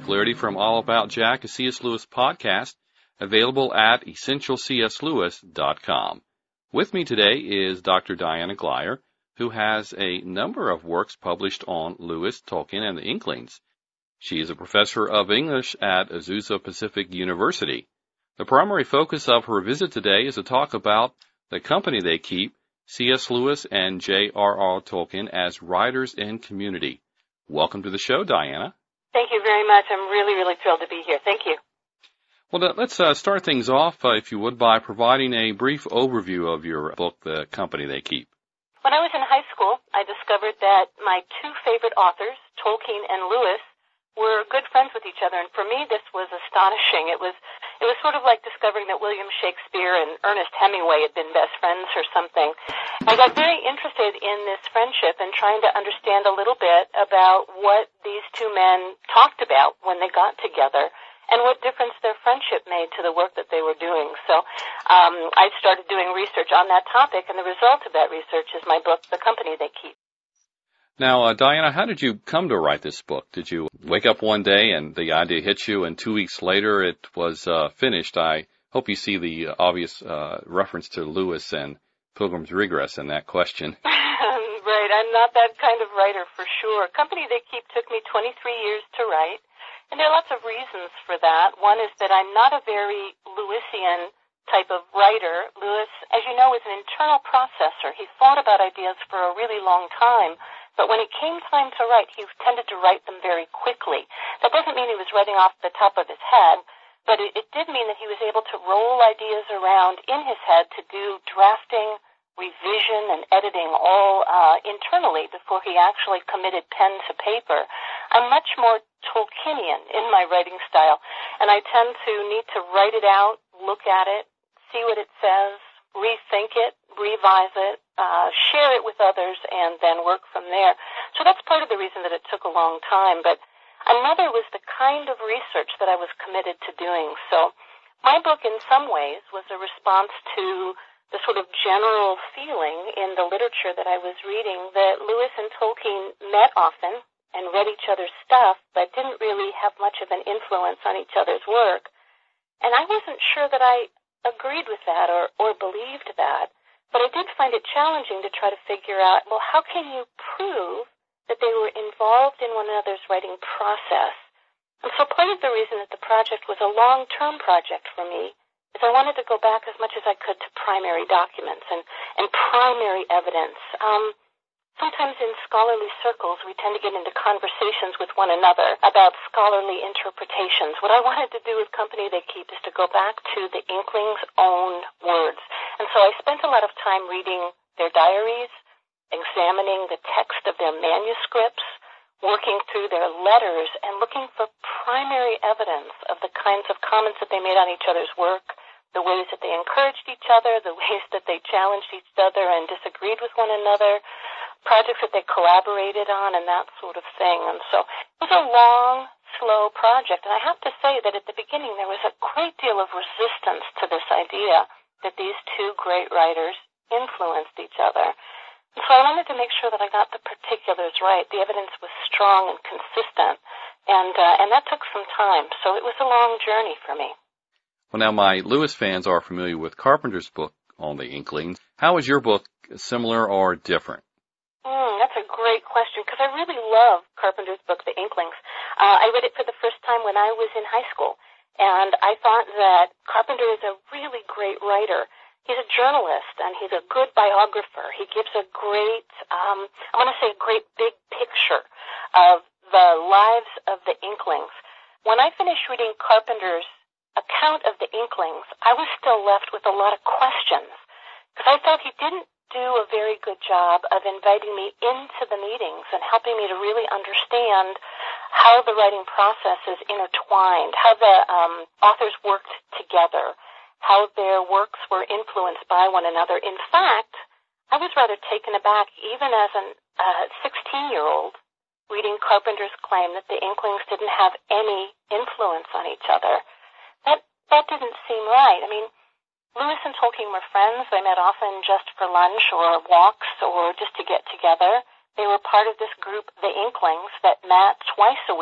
Flaherty from All About Jack, a C.S. Lewis podcast, available at essentialcslewis.com. With me today is Dr. Diana Glyer, who has a number of works published on Lewis, Tolkien, and the Inklings. She is a professor of English at Azusa Pacific University. The primary focus of her visit today is to talk about the company they keep, C.S. Lewis and J.R.R. Tolkien, as writers in community. Welcome to the show, Diana. Thank you very much. I'm really thrilled to be here. Thank you. Well, let's start things off, if you would, by providing a brief overview of your book, The Company They Keep. When I was in high school, I discovered that my two favorite authors, Tolkien and Lewis, were good friends with each other, and for me this was astonishing. It was sort of like discovering that William Shakespeare and Ernest Hemingway had been best friends or something. I got very interested in this friendship and trying to understand a little bit about what these two men talked about when they got together and what difference their friendship made to the work that they were doing. So I started doing research on that topic, and the result of that research is my book, The Company They Keep. Now, Diana, how did you come to write this book? Did you wake up one day and the idea hit you, and 2 weeks later it was finished? I hope you see the obvious reference to Lewis and Pilgrim's Regress in that question. Right, I'm not that kind of writer for sure. Company They Keep took me 23 years to write, and there are lots of reasons for that. One is that I'm not a very Lewisian type of writer. Lewis, as you know, is an internal processor. He thought about ideas for a really long time. But when it came time to write, he tended to write them very quickly. That doesn't mean he was writing off the top of his head, but it did mean that he was able to roll ideas around in his head to do drafting, revision, and editing all internally before he actually committed pen to paper. I'm much more Tolkienian in my writing style, and I tend to need to write it out, look at it, see what it says, rethink it, revise it, share it with others, and then work from there. So that's part of the reason that it took a long time. But another was the kind of research that I was committed to doing. So my book, in some ways, was a response to the sort of general feeling in the literature that I was reading that Lewis and Tolkien met often and read each other's stuff, but didn't really have much of an influence on each other's work. And I wasn't sure that I agreed with that or believed that, but I did find it challenging to try to figure out, well, how can you prove that they were involved in one another's writing process? And so part of the reason that the project was a long-term project for me is I wanted to go back as much as I could to primary documents and primary evidence. Sometimes in scholarly circles, we tend to get into conversations with one another about scholarly interpretations. What I wanted to do with Company They Keep is to go back to the Inklings' own words. And so I spent a lot of time reading their diaries, examining the text of their manuscripts, working through their letters, and looking for primary evidence of the kinds of comments that they made on each other's work, the ways that they encouraged each other, the ways that they challenged each other and disagreed with one another, projects that they collaborated on, and that sort of thing. And so it was a long, slow project. And I have to say that at the beginning there was a great deal of resistance to this idea that these two great writers influenced each other. And so I wanted to make sure that I got the particulars right. The evidence was strong and consistent, and that took some time. So it was a long journey for me. Well, now my Lewis fans are familiar with Carpenter's book on the Inklings. How is your book similar or different? That's a great question, because I really love Carpenter's book, The Inklings. I read it for the first time when I was in high school, and I thought that Carpenter is a really great writer. He's a journalist, and he's a good biographer. He gives a great, I want to say a great big picture of the lives of the Inklings. When I finished reading Carpenter's account of the Inklings, I was still left with a lot of questions, because I felt he didn't do a very good job of inviting me into the meetings and helping me to really understand how the writing process is intertwined, how the authors worked together, how their works were influenced by one another. In fact, I was rather taken aback, even as a 16-year-old, reading Carpenter's claim that the Inklings didn't have any influence on each other. That didn't seem right. I mean, Lewis and Tolkien were friends. They met often just for lunch or walks or just to get together. They were part of this group, the Inklings, that met twice a week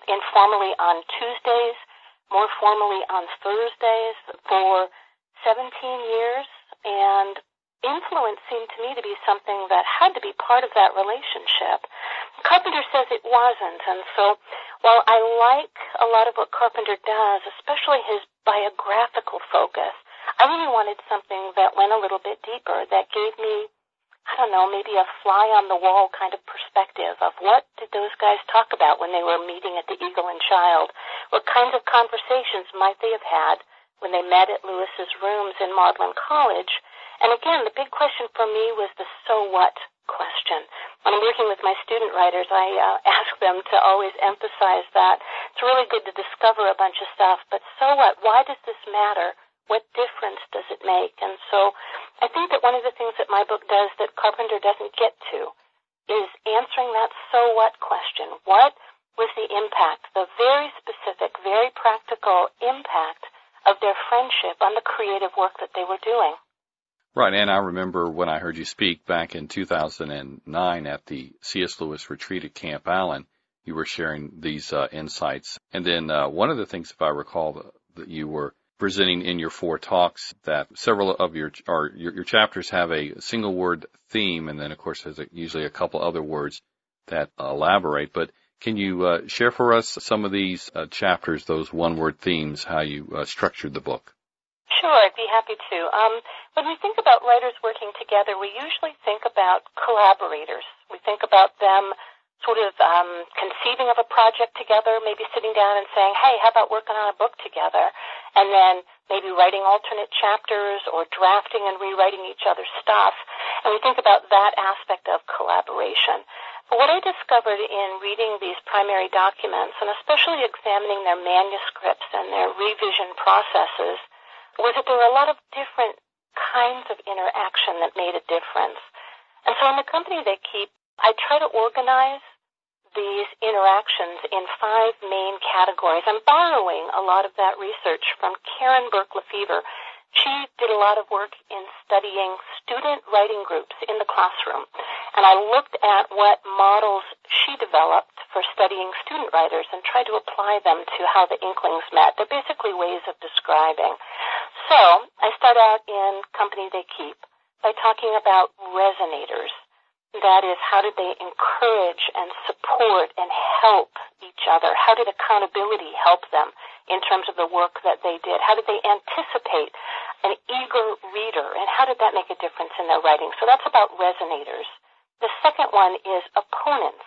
informally on Tuesdays, more formally on Thursdays for 17 years, and influence seemed to me to be something that had to be part of that relationship. Carpenter says it wasn't, and so while I like a lot of what Carpenter does, especially his biographical focus, I really wanted something that went a little bit deeper, that gave me, I don't know, maybe a fly-on-the-wall kind of perspective of what did those guys talk about when they were meeting at the Eagle and Child? What kinds of conversations might they have had when they met at Lewis's rooms in Magdalen College? And again, the big question for me was the so what question. When I'm working with my student writers, I ask them to always emphasize that. It's really good to discover a bunch of stuff, but so what? Why does this matter? What difference does it make? And so I think that one of the things that my book does that Carpenter doesn't get to is answering that so what question. What was the impact, the very specific, very practical impact of their friendship on the creative work that they were doing? Right, and I remember when I heard you speak back in 2009 at the C.S. Lewis retreat at Camp Allen, you were sharing these insights. And then one of the things, if I recall, that you were presenting in your 4 talks, that several of your chapters have a single word theme, and then of course there's usually a couple other words that elaborate. But can you share for us some of these chapters, those one-word themes, how you structured the book? Sure, I'd be happy to. When we think about writers working together, we usually think about collaborators. We think about them sort of conceiving of a project together, maybe sitting down and saying, hey, how about working on a book together? And then maybe writing alternate chapters or drafting and rewriting each other's stuff. And we think about that aspect of collaboration. But what I discovered in reading these primary documents, and especially examining their manuscripts and their revision processes, was that there were a lot of different kinds of interaction that made a difference. And so in the company they keep, I try to organize these interactions in 5 main categories. I'm borrowing a lot of that research from Karen Burke-Lefevre. She did a lot of work in studying student writing groups in the classroom. And I looked at what models she developed for studying student writers and tried to apply them to how the Inklings met. They're basically ways of describing. So I start out in Company They Keep by talking about resonators. That is, how did they encourage and support and help each other? How did accountability help them in terms of the work that they did? How did they anticipate an eager reader? And how did that make a difference in their writing? So that's about resonators. The second one is opponents.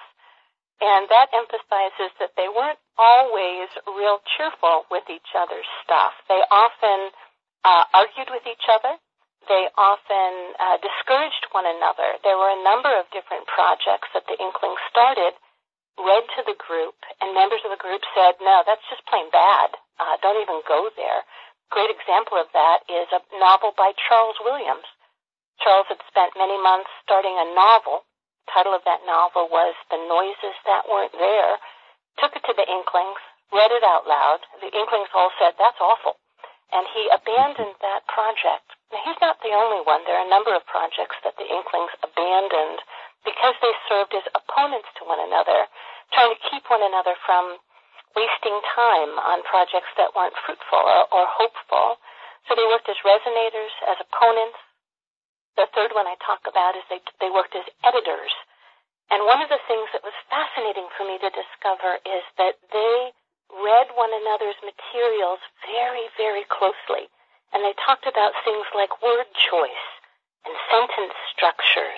And that emphasizes that they weren't always real cheerful with each other's stuff. They often argued with each other. They often discouraged one another. There were a number of different projects that the Inklings started, read to the group, and members of the group said, no, that's just plain bad. Don't even go there. Great example of that is a novel by Charles Williams. Charles had spent many months starting a novel. The title of that novel was The Noises That Weren't There. Took it to the Inklings, read it out loud. The Inklings all said, that's awful. And he abandoned that project. Now, he's not the only one. There are a number of projects that the Inklings abandoned because they served as opponents to one another, trying to keep one another from wasting time on projects that weren't fruitful or hopeful. So they worked as resonators, as opponents. The third one I talk about is they worked as editors. And one of the things that was fascinating for me to discover is that they read one another's materials very, very closely. And they talked about things like word choice and sentence structures,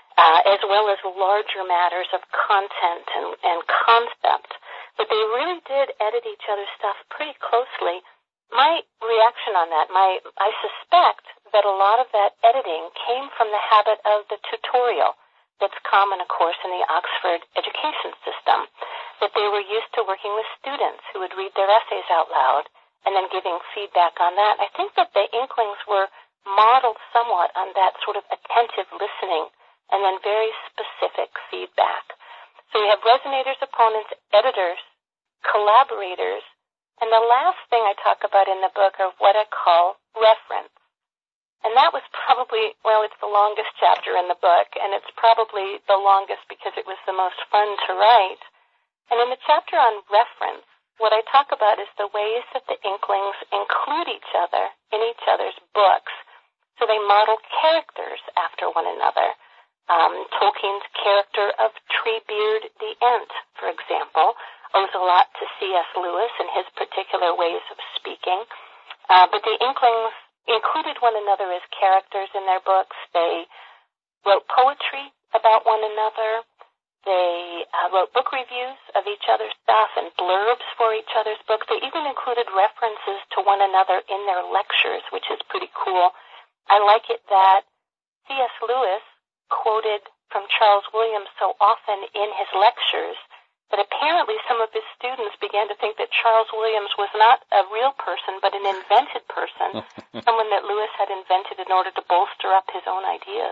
as well as larger matters of content and concept. But they really did edit each other's stuff pretty closely. My reaction on that, I suspect that a lot of that editing came from the habit of the tutorial that's common, of course, in the Oxford education system, that they were used to working with students who would read their essays out loud and then giving feedback on that. I think that the Inklings were modeled somewhat on that sort of attentive listening and then very specific feedback. So we have resonators, opponents, editors, collaborators, and the last thing I talk about in the book are what I call reference. And that was probably, well, it's the longest chapter in the book, and it's probably the longest because it was the most fun to write. And in the chapter on reference, what I talk about is the ways that the Inklings include each other in each other's books. So they model characters after one another. Tolkien's character of Treebeard the Ent, for example, owes a lot to C.S. Lewis and his particular ways of speaking. But the Inklings included one another as characters in their books. They wrote poetry about one another. They wrote book reviews of each other's stuff and blurbs for each other's books. They even included references to one another in their lectures, which is pretty cool. I like it that C.S. Lewis quoted from Charles Williams so often in his lectures that apparently some of his students began to think that Charles Williams was not a real person, but an invented person, someone that Lewis had invented in order to bolster up his own ideas.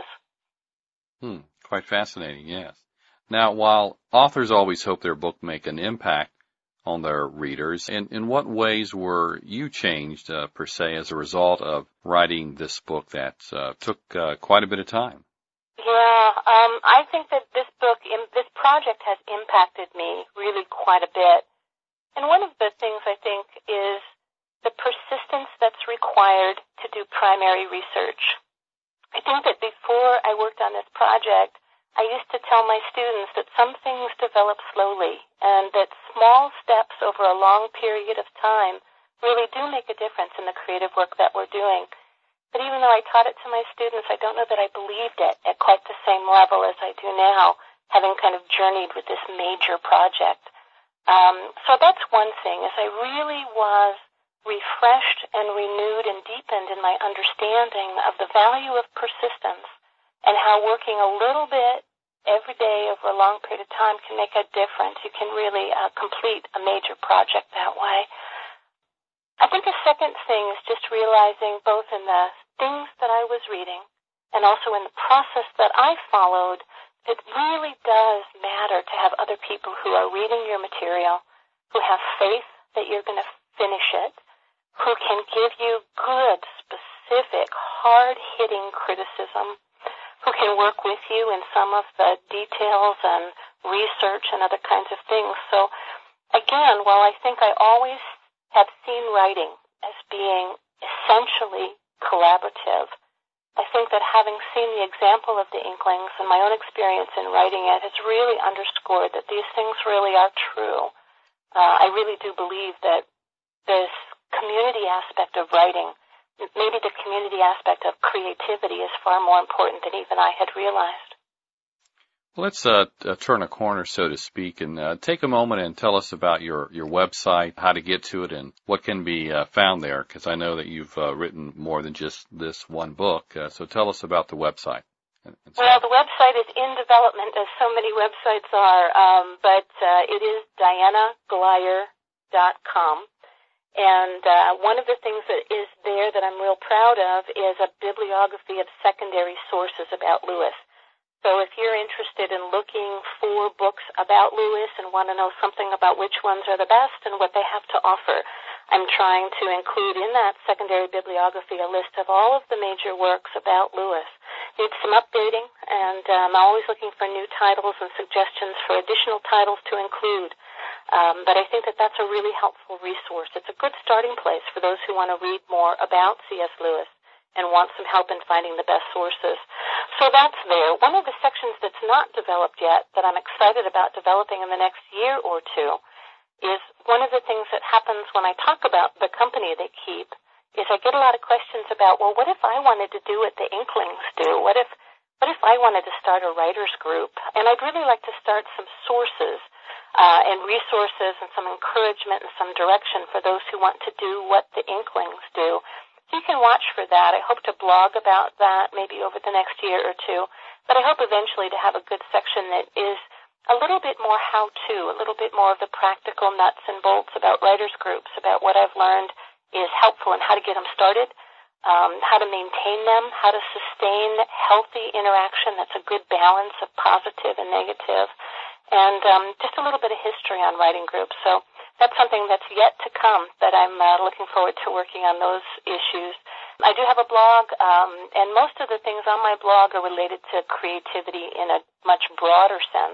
Quite fascinating, yes. Now, while authors always hope their book make an impact on their readers, in what ways were you changed, per se, as a result of writing this book that took quite a bit of time? Yeah, I think that this project has impacted me really quite a bit. And one of the things I think is the persistence that's required to do primary research. I think that before I worked on this project, I used to tell my students that some things develop slowly and that small steps over a long period of time really do make a difference in the creative work that we're doing. But even though I taught it to my students, I don't know that I believed it at quite the same level as I do now, having kind of journeyed with this major project. So that's one thing, is I really was refreshed and renewed and deepened in my understanding of the value of persistence and how working a little bit every day over a long period of time can make a difference. You can really complete a major project that way. I think a second thing is just realizing both in the things that I was reading and also in the process that I followed, it really does matter to have other people who are reading your material, who have faith that you're going to finish it, who can give you good, specific, hard-hitting criticism, who can work with you in some of the details and research and other kinds of things. So, again, while I think I always have seen writing as being essentially collaborative, I think that having seen the example of the Inklings and my own experience in writing it has really underscored that these things really are true. I really do believe that this community aspect of writing, maybe the community aspect of creativity, is far more important than even I had realized. Well, let's turn a corner, so to speak, and take a moment and tell us about your website, how to get to it, and what can be found there, because I know that you've written more than just this one book. So tell us about the website. Well, the website is in development, as so many websites are, but it is dianaglyer.com. And one of the things that is there that I'm real proud of is a bibliography of secondary sources about Lewis. So if you're interested in looking for books about Lewis and want to know something about which ones are the best and what they have to offer, I'm trying to include in that secondary bibliography a list of all of the major works about Lewis. Needs some updating, and I'm always looking for new titles and suggestions for additional titles to include. But I think that that's a really helpful resource. It's a good starting place for those who want to read more about C.S. Lewis and want some help in finding the best sources. So that's there. One of the sections that's not developed yet that I'm excited about developing in the next year or two is one of the things that happens when I talk about the company they keep is I get a lot of questions about, well, what if I wanted to do what the Inklings do? What if I wanted to start a writers group? And I'd really like to start some sources and resources and some encouragement and some direction for those who want to do what the Inklings do. You can watch for that. I hope to blog about that maybe over the next year or two. But I hope eventually to have a good section that is a little bit more how-to, a little bit more of the practical nuts and bolts about writers groups, about what I've learned is helpful and how to get them started, how to maintain them, how to sustain healthy interaction that's a good balance of positive and negative, and just a little bit of history on writing groups. So that's something that's yet to come, that I'm looking forward to working on those issues. I do have a blog, and most of the things on my blog are related to creativity in a much broader sense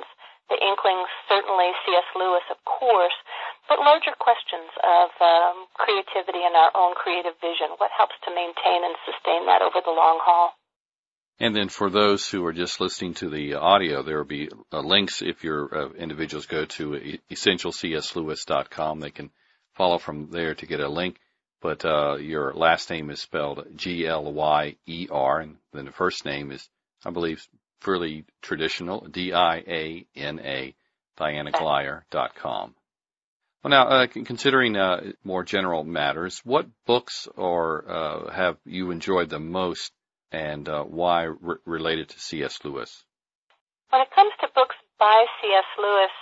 the Inklings, certainly C.S. Lewis, of course, but larger questions of creativity and our own creative vision. What helps to maintain and sustain that over the long haul? And then for those who are just listening to the audio, there will be links if your individuals go to essentialcslewis.com. They can follow from there to get a link. But your last name is spelled Glyer, and then the first name is, I believe, fairly traditional, Diana, DianaGlyer.com. Well, now, considering more general matters, what books have you enjoyed the most, and why related to C.S. Lewis? When it comes to books by C.S. Lewis,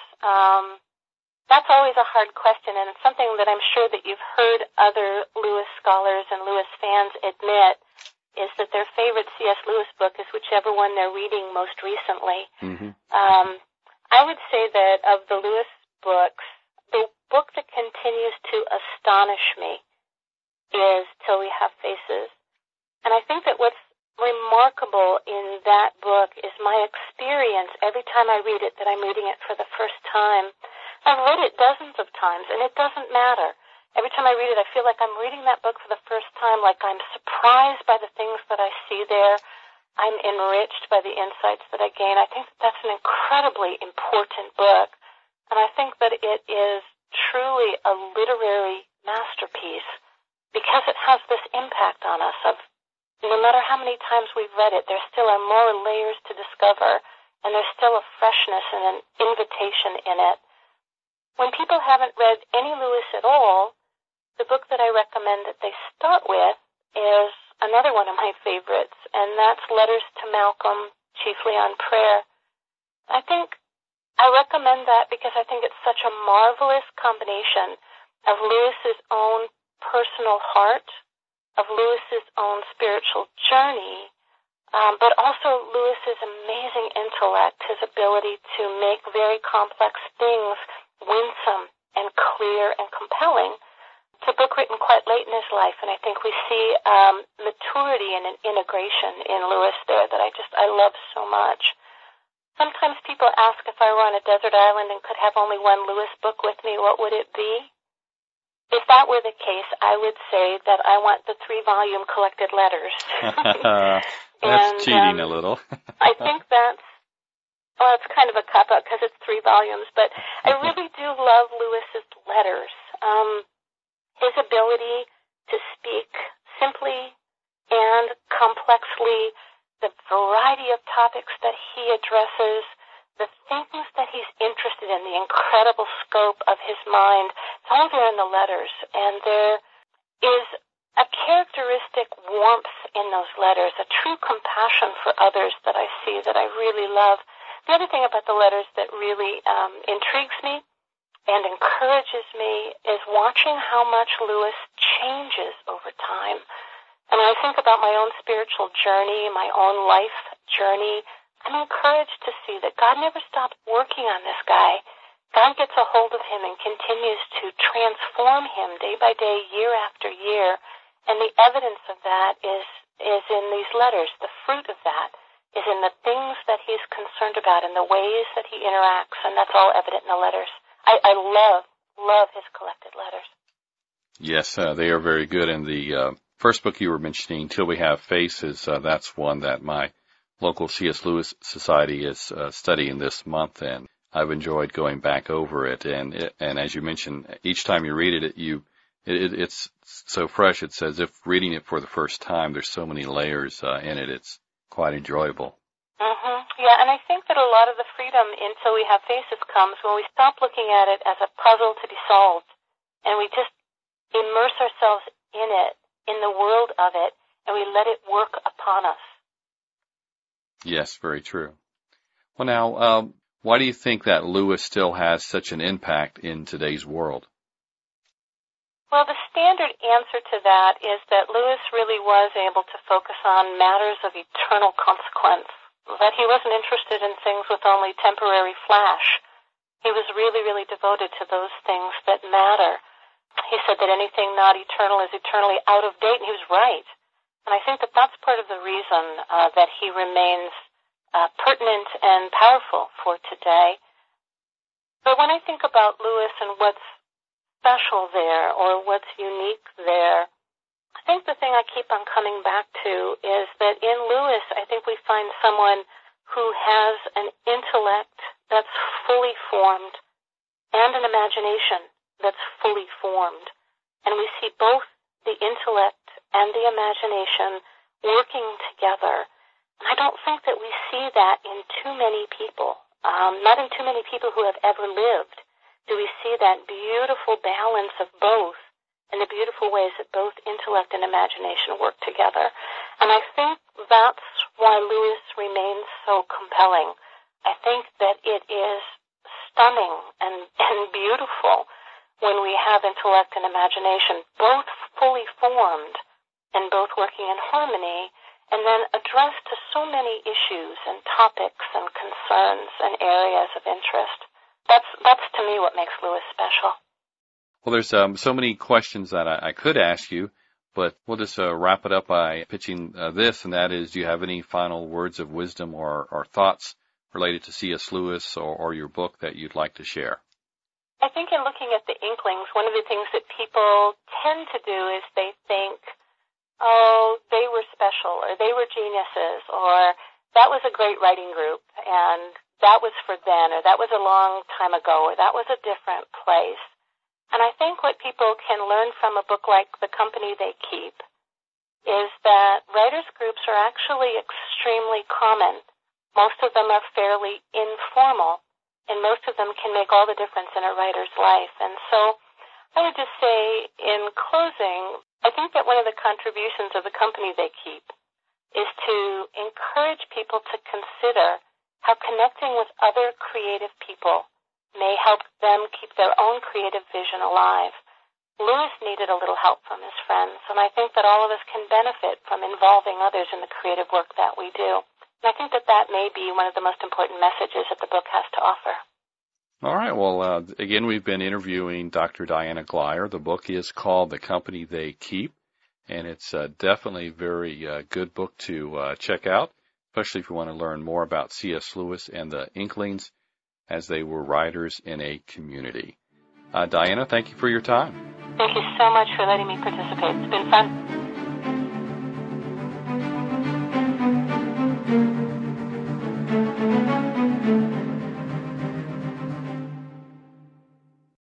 that's always a hard question, and it's something that I'm sure that you've heard other Lewis scholars and Lewis fans admit, is that their favorite C.S. Lewis book is whichever one they're reading most recently. Mm-hmm. I would say that of the Lewis books, the book that continues to astonish me is Till We Have Faces. And I think that what's remarkable in that book is my experience every time I read it, that I'm reading it for the first time. I've read it dozens of times, and it doesn't matter. Every time I read it, I feel like I'm reading that book for the first time, like I'm surprised by the things that I see there. I'm enriched by the insights that I gain. I think that that's an incredibly important book, and I think that it is truly a literary masterpiece because it has this impact on us of no matter how many times we've read it, there still are more layers to discover, and there's still a freshness and an invitation in it. When people haven't read any Lewis at all, the book that I recommend that they start with is another one of my favorites, and that's Letters to Malcolm, Chiefly on Prayer. I recommend that because I think it's such a marvelous combination of Lewis's own personal heart, of Lewis's own spiritual journey, but also Lewis's amazing intellect, his ability to make very complex things winsome and clear and compelling. It's a book written quite late in his life, and I think we see maturity and an integration in Lewis there that I love so much. Sometimes people ask if I were on a desert island and could have only one Lewis book with me, what would it be? If that were the case, I would say that I want the 3-volume collected letters. That's cheating a little. I think well, it's kind of a cop-out because it's 3 volumes, but I really do love Lewis's letters. His ability to speak simply and complexly, the variety of topics that he addresses, the things that he's interested in, the incredible scope of his mind, it's all there in the letters. And there is a characteristic warmth in those letters, a true compassion for others that I see that I really love. The other thing about the letters that really intrigues me and encourages me is watching how much Lewis changes over time. And when I think about my own spiritual journey, my own life journey, I'm encouraged to see that God never stops working on this guy. God gets a hold of him and continues to transform him day by day, year after year. And the evidence of that is in these letters. The fruit of that is in the things that he's concerned about and the ways that he interacts, and that's all evident in the letters. I love his collected letters. Yes, they are very good. And the first book you were mentioning, Till We Have Faces, that's one that my local C.S. Lewis Society is studying this month, and I've enjoyed going back over it. And as you mentioned, each time you read it, it's so fresh. It's as if reading it for the first time. There's so many layers in it. It's quite enjoyable. Mm-hmm. Yeah, and I think that a lot of the freedom in Till We Have Faces comes when we stop looking at it as a puzzle to be solved, and we just immerse ourselves in it, in the world of it, and we let it work upon us. Yes, very true. Well, now, why do you think that Lewis still has such an impact in today's world? Well, the standard answer to that is that Lewis really was able to focus on matters of eternal consequence, that he wasn't interested in things with only temporary flash. He was really, really devoted to those things that matter. He said that anything not eternal is eternally out of date, and he was right. And I think that that's part of the reason that he remains pertinent and powerful for today. But when I think about Lewis and what's special there or what's unique there, I think the thing I keep on coming back to is that in Lewis, I think we find someone who has an intellect that's fully formed and an imagination that's fully formed. And we see both the intellect and the imagination working together. And I don't think that we see that in too many people, not in too many people who have ever lived. Do we see that beautiful balance of both and the beautiful ways that both intellect and imagination work together? And I think that's why Lewis remains so compelling. I think that it is stunning and beautiful when we have intellect and imagination both fully formed and both working in harmony, and then addressed to so many issues and topics and concerns and areas of interest. That's to me what makes Lewis special. Well, there's so many questions that I could ask you, but we'll just wrap it up by pitching this, and that is, do you have any final words of wisdom or thoughts related to C.S. Lewis or your book that you'd like to share? I think in looking at the Inklings, one of the things that people tend to do is they think, oh, they were special, or they were geniuses, or that was a great writing group, and that was for then, or that was a long time ago, or that was a different place. And I think what people can learn from a book like The Company They Keep is that writers' groups are actually extremely common. Most of them are fairly informal, and most of them can make all the difference in a writer's life. And so I would just say, in closing, I think that one of the contributions of The Company They Keep is to encourage people to consider how connecting with other creative people may help them keep their own creative vision alive. Lewis needed a little help from his friends, and I think that all of us can benefit from involving others in the creative work that we do. And I think that that may be one of the most important messages that the book has to offer. All right. Well, again, we've been interviewing Dr. Diana Glyer. The book is called The Company They Keep, and it's definitely a very good book to check out, especially if you want to learn more about C.S. Lewis and the Inklings as they were writers in a community. Diana, thank you for your time. Thank you so much for letting me participate. It's been fun.